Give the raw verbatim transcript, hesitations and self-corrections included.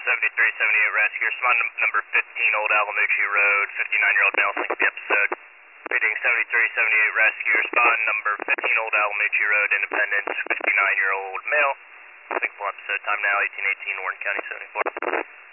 seventy-three seventy-eight rescue. Respond to number fifteen Old Alamucci Road, fifty-nine-year-old male, single episode. Reading seventy-three seventy-eight rescue. Respond number fifteen Old Alamucci Road, Independence, fifty-nine-year-old male. Single episode. Time now eighteen eighteen, Warren County seventy-four.